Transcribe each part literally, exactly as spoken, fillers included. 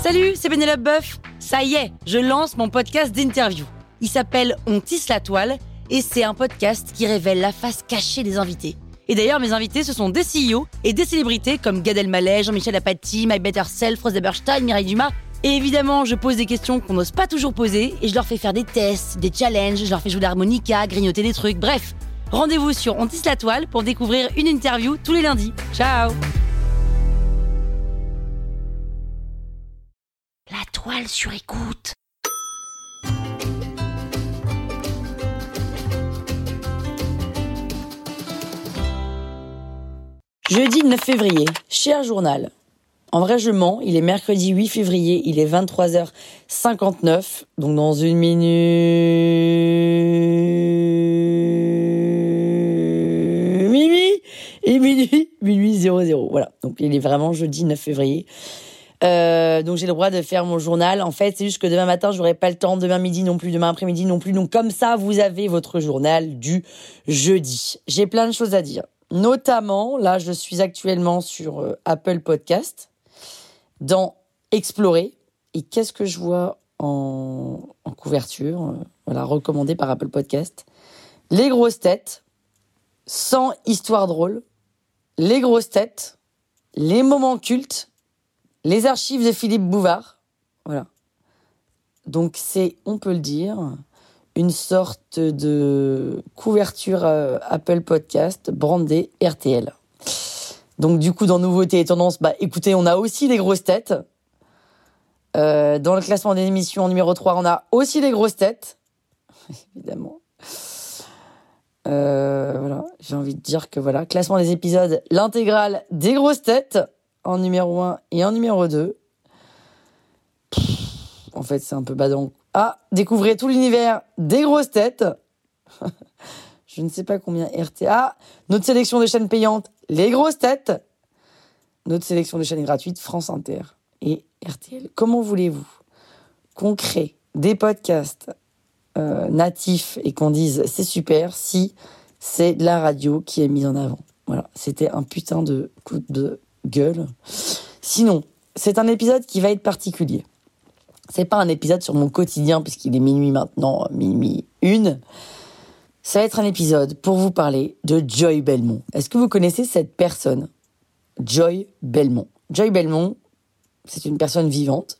Salut, c'est Pénélope Boeuf. Ça y est, je lance mon podcast d'interview. Il s'appelle On tisse la toile et c'est un podcast qui révèle la face cachée des invités. Et d'ailleurs, mes invités, ce sont des C E O et des célébrités comme Gad Elmaleh, Jean-Michel Apathy, My Better Self, Rose Eberstein, Mireille Dumas. Et évidemment, je pose des questions qu'on n'ose pas toujours poser et je leur fais faire des tests, des challenges, je leur fais jouer l'harmonica, grignoter des trucs, bref. Rendez-vous sur On tisse la toile pour découvrir une interview tous les lundis. Ciao! La toile sur écoute. Jeudi neuf février, cher journal. En vrai, je mens, il est mercredi huit février, il est vingt-trois heures cinquante-neuf, donc dans une minute... Minuit et minuit, minuit zéro zéro, voilà. Donc il est vraiment jeudi neuf février. Euh, donc j'ai le droit de faire mon journal. En fait, c'est juste que demain matin, j'aurai pas le temps, demain midi non plus, demain après-midi non plus. Donc comme ça, vous avez votre journal du jeudi. J'ai plein de choses à dire. Notamment, là, je suis actuellement sur euh, Apple Podcast, dans Explorer. Et qu'est-ce que je vois en, en couverture, euh, voilà, recommandé par Apple Podcast. Les grosses têtes, sans histoire drôle. Les grosses têtes, les moments cultes, les archives de Philippe Bouvard. Voilà. Donc c'est, on peut le dire, une sorte de couverture euh, Apple Podcast brandée R T L. Donc du coup, dans Nouveautés et Tendances, bah écoutez, on a aussi les grosses têtes. Euh, dans le classement des émissions en numéro trois, on a aussi les grosses têtes. Évidemment. Euh, voilà, j'ai envie de dire que voilà, classement des épisodes, l'intégrale des grosses têtes en numéro un et en numéro deux. Pff, en fait, c'est un peu badant. Ah, découvrez tout l'univers des grosses têtes. Je ne sais pas combien R T A. Notre sélection de chaînes payantes, les grosses têtes. Notre sélection de chaînes gratuites, France Inter et R T L. Comment voulez-vous qu'on crée des podcasts euh, natifs et qu'on dise c'est super si c'est de la radio qui est mise en avant? Voilà, c'était un putain de coup de gueule. Sinon, c'est un épisode qui va être particulier. C'est pas un épisode sur mon quotidien puisqu'il est minuit maintenant, minuit une. Ça va être un épisode pour vous parler de Joy Belmont. Est-ce que vous connaissez cette personne? Joy Belmont. Joy Belmont, c'est une personne vivante,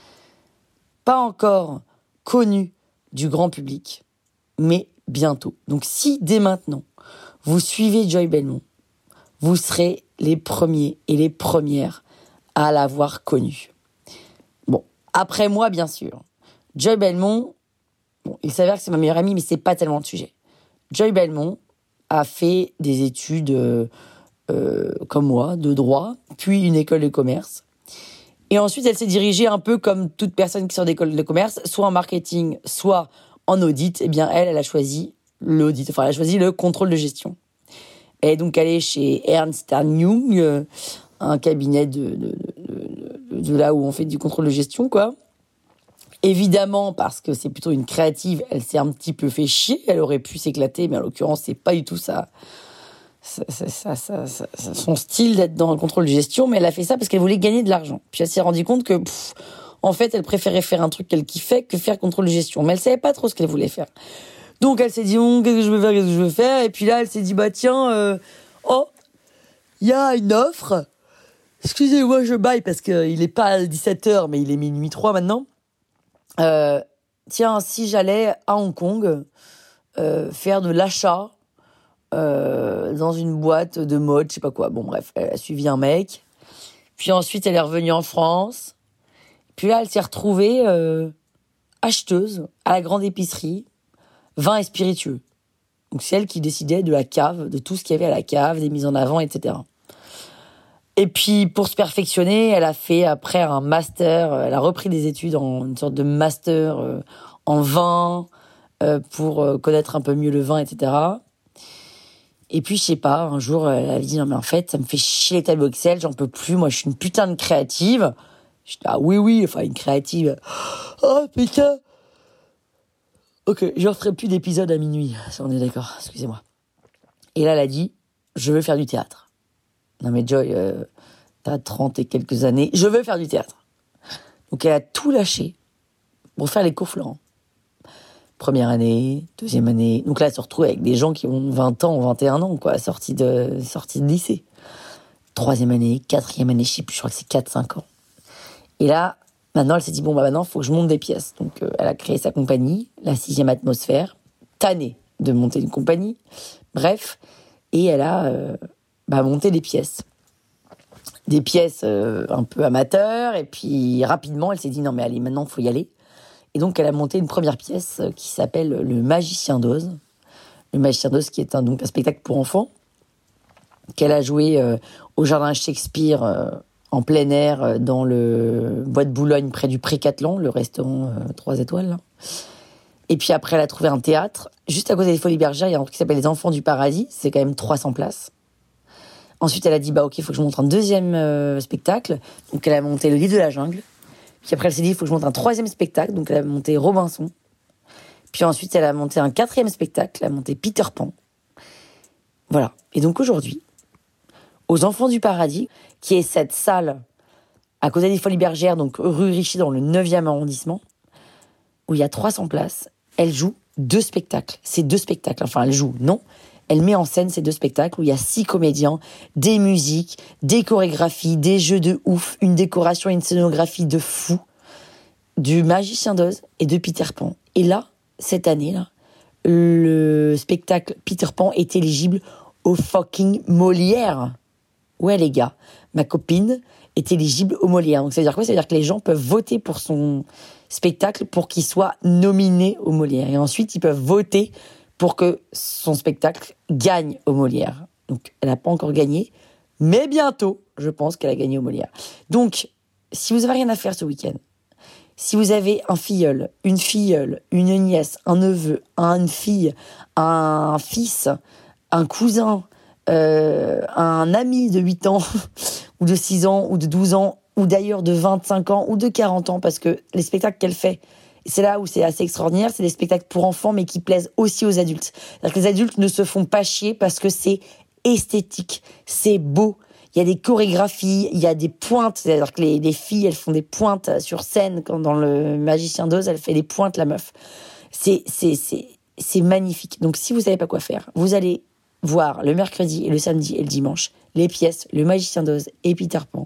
pas encore connue du grand public, mais bientôt. Donc si dès maintenant, vous suivez Joy Belmont, vous serez les premiers et les premières à l'avoir connue. Bon, après moi, bien sûr. Joy Belmont, bon, il s'avère que c'est ma meilleure amie, mais c'est pas tellement le sujet. Joy Belmont a fait des études euh, euh, comme moi, de droit, puis une école de commerce. Et ensuite, elle s'est dirigée un peu comme toute personne qui sort d'école de commerce, soit en marketing, soit en audit. Eh bien, elle, elle a choisi l'audit, enfin, elle a choisi le contrôle de gestion. Elle est donc allée chez Ernst and Young, euh, un cabinet de, de, de, de, de là où on fait du contrôle de gestion, quoi. Évidemment, parce que c'est plutôt une créative, elle s'est un petit peu fait chier. Elle aurait pu s'éclater, mais en l'occurrence, c'est pas du tout ça, ça, ça, ça, ça, ça, ça son style d'être dans le contrôle de gestion. Mais elle a fait ça parce qu'elle voulait gagner de l'argent. Puis elle s'est rendue compte que, pff, en fait, elle préférait faire un truc qu'elle kiffait que faire contrôle de gestion. Mais elle savait pas trop ce qu'elle voulait faire. Donc elle s'est dit, oh, qu'est-ce que je veux faire, qu'est-ce que je veux faire. Et puis là, elle s'est dit, bah tiens, euh, oh, il y a une offre. Excusez-moi, je baille parce qu'il est pas dix-sept heures, mais il est minuit trois maintenant. Euh, tiens, si j'allais à Hong Kong euh, faire de l'achat euh, dans une boîte de mode, je sais pas quoi. Bon, bref, elle a suivi un mec. Puis ensuite, elle est revenue en France. Puis là, elle s'est retrouvée euh, acheteuse à la grande épicerie, vin et spiritueux. Donc, c'est elle qui décidait de la cave, de tout ce qu'il y avait à la cave, des mises en avant, et cetera. Et puis, pour se perfectionner, elle a fait après un master, elle a repris des études en une sorte de master euh, en vin euh, pour euh, connaître un peu mieux le vin, et cetera. Et puis, je sais pas, un jour, elle a dit, non mais en fait, ça me fait chier les tableaux Excel, j'en peux plus, moi je suis une putain de créative. Je dis, ah oui, oui, enfin une créative. Oh putain. Ok, je ne referai plus d'épisode à minuit, si on est d'accord, excusez-moi. Et là, elle a dit, je veux faire du théâtre. Non mais Joy, euh, t'as trente et quelques années, je veux faire du théâtre. Donc elle a tout lâché pour faire les cours Florent. Première année, deuxième année. Donc là, elle se retrouve avec des gens qui ont vingt ans, vingt et un ans, quoi, sortis de, sortis de lycée. Troisième année, quatrième année, je sais plus, je crois que c'est quatre cinq ans. Et là, maintenant, elle s'est dit, bon, bah maintenant, il faut que je monte des pièces. Donc, euh, elle a créé sa compagnie, la sixième atmosphère, tannée de monter une compagnie. Bref, et elle a euh, bah, monté des pièces. Des pièces euh, un peu amateurs, et puis rapidement, elle s'est dit, non mais allez, maintenant, il faut y aller. Et donc, elle a monté une première pièce qui s'appelle Le Magicien d'Oz. Le Magicien d'Oz, qui est un, donc, un spectacle pour enfants, qu'elle a joué euh, au Jardin Shakespeare, euh, en plein air, euh, dans le Bois de Boulogne, près du Pré-Catelan, le restaurant euh, trois étoiles. Là. Et puis après, elle a trouvé un théâtre. Juste à côté des Folies Bergères, il y a un truc qui s'appelle Les Enfants du Paradis. C'est quand même trois cents places. Ensuite, elle a dit, bah ok, il faut que je monte un deuxième euh, spectacle. Donc, elle a monté Le Livre de la Jungle. Puis après, elle s'est dit, il faut que je monte un troisième spectacle. Donc, elle a monté Robinson. Puis ensuite, elle a monté un quatrième spectacle. Elle a monté Peter Pan. Voilà. Et donc, aujourd'hui, aux Enfants du Paradis, qui est cette salle à côté des Folies Bergères, donc rue Richy, dans le neuvième arrondissement, où il y a trois cents places, elle joue deux spectacles. C'est deux spectacles. Enfin, elle joue, non. Elle met en scène ces deux spectacles où il y a six comédiens, des musiques, des chorégraphies, des jeux de ouf, une décoration et une scénographie de fou, du Magicien d'Oz et de Peter Pan. Et là, cette année-là, le spectacle Peter Pan est éligible au fucking Molière. Ouais, les gars, ma copine est éligible au Molière. Donc, ça veut dire quoi? Ça veut dire que les gens peuvent voter pour son spectacle pour qu'il soit nominé au Molière. Et ensuite, ils peuvent voter pour que son spectacle gagne au Molière. Donc, elle n'a pas encore gagné, mais bientôt, je pense qu'elle a gagné au Molière. Donc, si vous n'avez rien à faire ce week-end, si vous avez un filleul, une filleule, une nièce, un neveu, une fille, un fils, un cousin, euh, un ami de huit ans, ou de six ans, ou de douze ans, ou d'ailleurs de vingt-cinq ans, ou de quarante ans, parce que les spectacles qu'elle fait, c'est là où c'est assez extraordinaire, c'est des spectacles pour enfants, mais qui plaisent aussi aux adultes. C'est-à-dire que les adultes ne se font pas chier parce que c'est esthétique, c'est beau. Il y a des chorégraphies, il y a des pointes. C'est-à-dire que les, les filles, elles font des pointes sur scène. Quand dans le Magicien d'Oz, elle fait des pointes, la meuf. C'est, c'est, c'est, c'est magnifique. Donc, si vous savez pas quoi faire, vous allez voir le mercredi et le samedi et le dimanche les pièces Le Magicien d'Oz et Peter Pan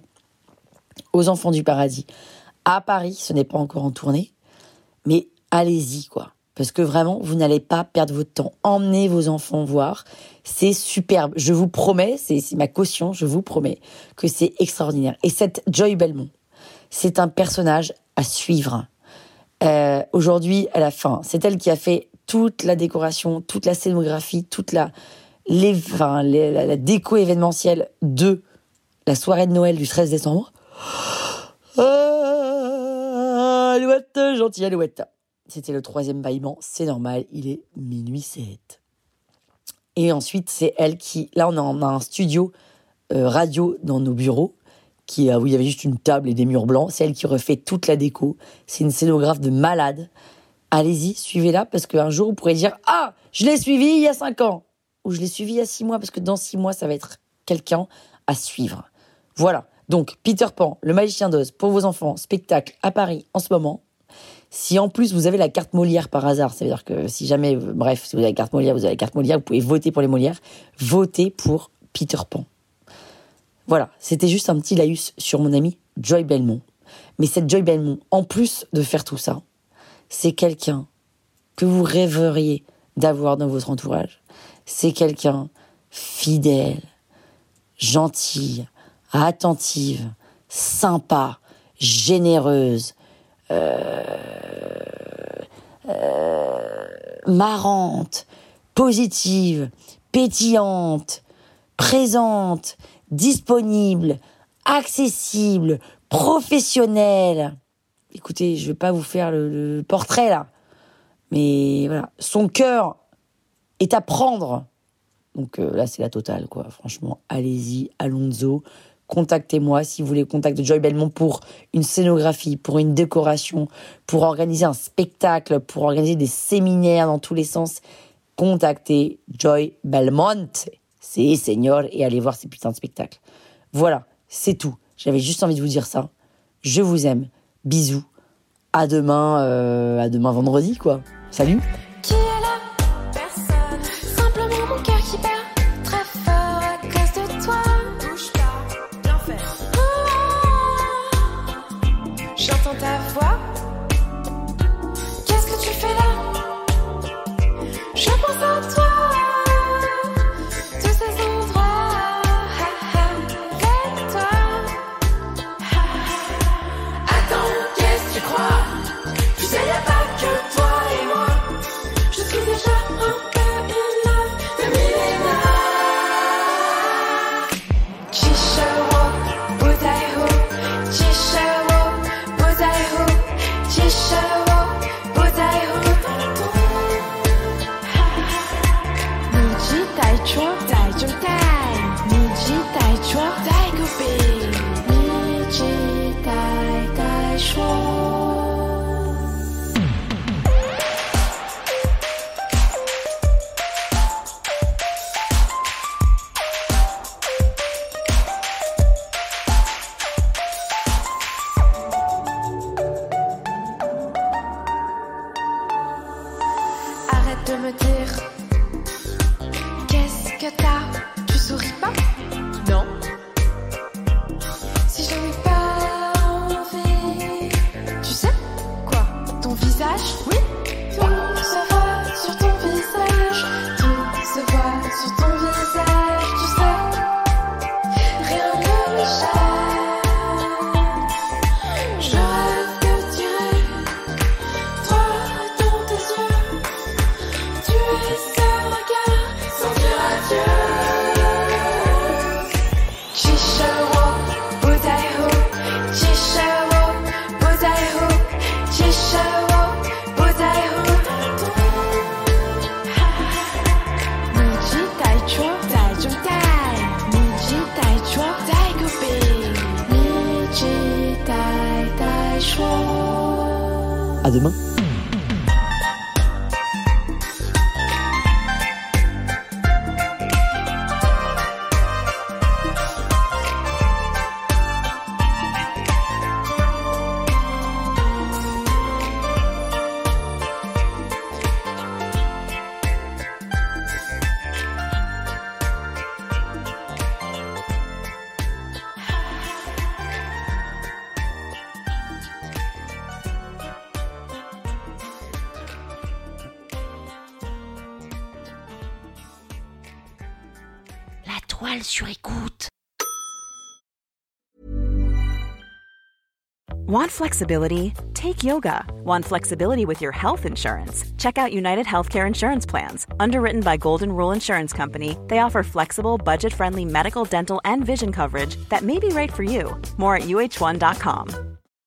aux Enfants du Paradis à Paris. Ce n'est pas encore en tournée. Mais allez-y, quoi. Parce que vraiment, vous n'allez pas perdre votre temps. Emmenez vos enfants voir. C'est superbe. Je vous promets, c'est, c'est ma caution, je vous promets que c'est extraordinaire. Et cette Joy Belmont, c'est un personnage à suivre. Euh, aujourd'hui, à la fin, c'est elle qui a fait toute la décoration, toute la scénographie, toute la, les, enfin, les, la, la déco événementielle de la soirée de Noël du treize décembre. Ah, Alouette, gentille Alouette. C'était le troisième bâillement, c'est normal, il est minuit sept. Et ensuite, c'est elle qui... Là, on a, on a un studio euh, radio dans nos bureaux, qui, euh, où il y avait juste une table et des murs blancs. C'est elle qui refait toute la déco. C'est une scénographe de malade. Allez-y, suivez-la, parce qu'un jour, vous pourrez dire « Ah, je l'ai suivie il y a cinq ans !» Ou « Je l'ai suivie il y a six mois », parce que dans six mois, ça va être quelqu'un à suivre. Voilà. Donc, Peter Pan, Le Magicien d'Oz, pour vos enfants, spectacle à Paris en ce moment. Si en plus vous avez la carte Molière par hasard, ça veut dire que si jamais, bref, si vous avez la carte Molière, vous avez la carte Molière, vous pouvez voter pour les Molières, votez pour Peter Pan. Voilà, c'était juste un petit laïus sur mon amie Joy Belmont. Mais cette Joy Belmont, en plus de faire tout ça, c'est quelqu'un que vous rêveriez d'avoir dans votre entourage. C'est quelqu'un fidèle, gentille, attentive, sympa, généreuse, euh, euh, marrante, positive, pétillante, présente, disponible, accessible, professionnelle. Écoutez, je vais pas vous faire le, le portrait là, mais voilà, son cœur est à prendre. Donc euh, là, c'est la totale, quoi. Franchement, allez-y, Alonso. Contactez-moi si vous voulez contacter Joy Belmont pour une scénographie, pour une décoration, pour organiser un spectacle, pour organiser des séminaires dans tous les sens. Contactez Joy Belmont, c'est senior, et allez voir ces putains de spectacles. Voilà, c'est tout. J'avais juste envie de vous dire ça. Je vous aime. Bisous. À demain, euh, à demain vendredi, quoi. Salut. Qui est là? Personne. Simplement mon cœur qui bat très fort à cause de toi. Bouge pas, bien fait. Oh, j'entends ta voix. Qu'est-ce que tu fais là? Je pense à toi. Tous ces endroits avec toi. Attends, qu'est-ce que tu crois? Tu sais, y'a pas que toi et moi. Je suis déjà un peu une love de millénaire. Chishawo, Budaiho, Chishawo, Budaiho, Chishawo, Budaiho. Niji Daichuo, Daijoutai, Niji Daichuo, Daigubi, Niji Dai Daishuo. Arrête de me dire qu'est-ce que t'as, tu souris pas? Non. Si je n'ai pas envie, tu sais quoi? Ton visage? Oui. Tout se voit sur ton visage, tout se voit sur ton visage, tu sais. Rien ne m'échappe. Je rêve de tirer toi dans tes yeux. Tu es ce regard sans dire adieu. Chishawo, Budaiho, Chishawo, Budaiho, Chishawo, Budaiho. Niji Daichuo, Daijoutai, Niji Daichuo, Daigubi, Niji Dai Daishuo. À demain. La toile sur écoute. Want flexibility? Take yoga. Want flexibility with your health insurance? Check out United Healthcare Insurance Plans. Underwritten by Golden Rule Insurance Company, they offer flexible, budget-friendly medical, dental, and vision coverage that may be right for you. More at U H one dot com.